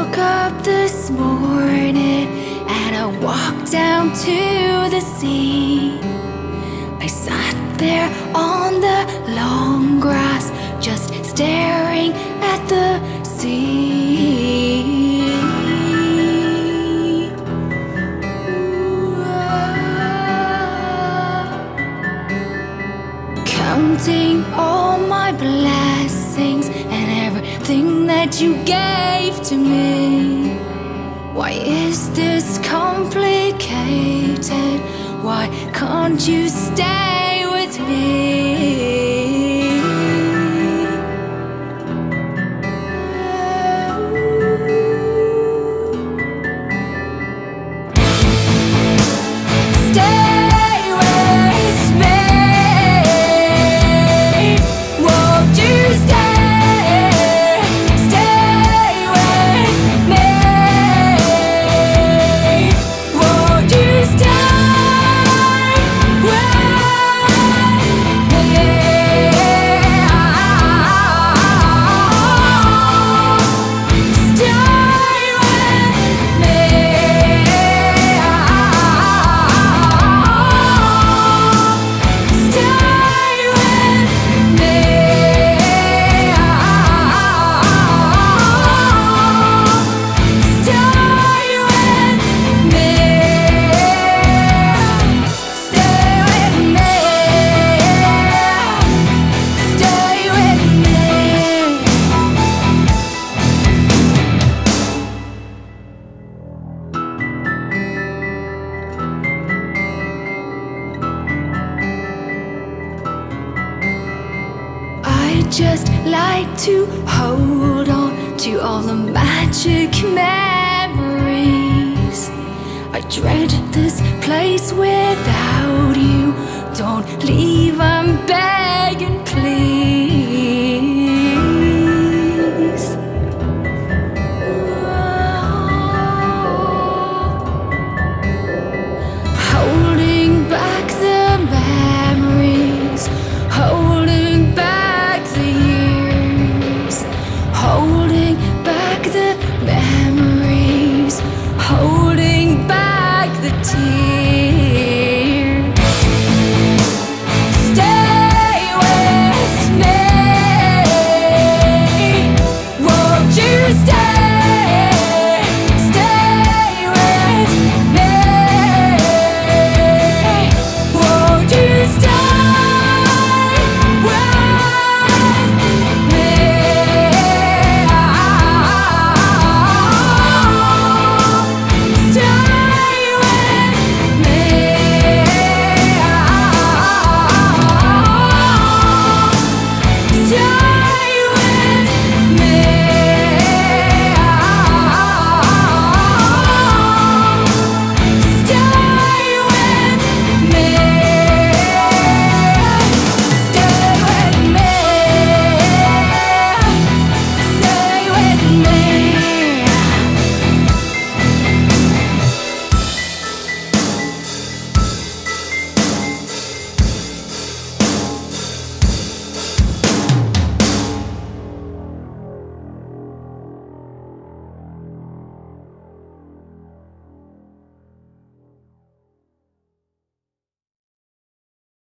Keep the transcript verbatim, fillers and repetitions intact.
woke up this morning and I walked down to the sea. I sat there on the long grass, just staring at the sea. Ooh, ah. Counting all my blessings and everything that you gave to me. Why is this complicated? Why can't you stay with me? Stay with me. Won't you stay? Stay with me. Won't you stay? I'd just like to hold on to all the magic memories. I dread this place without you. Don't leave, I'm begging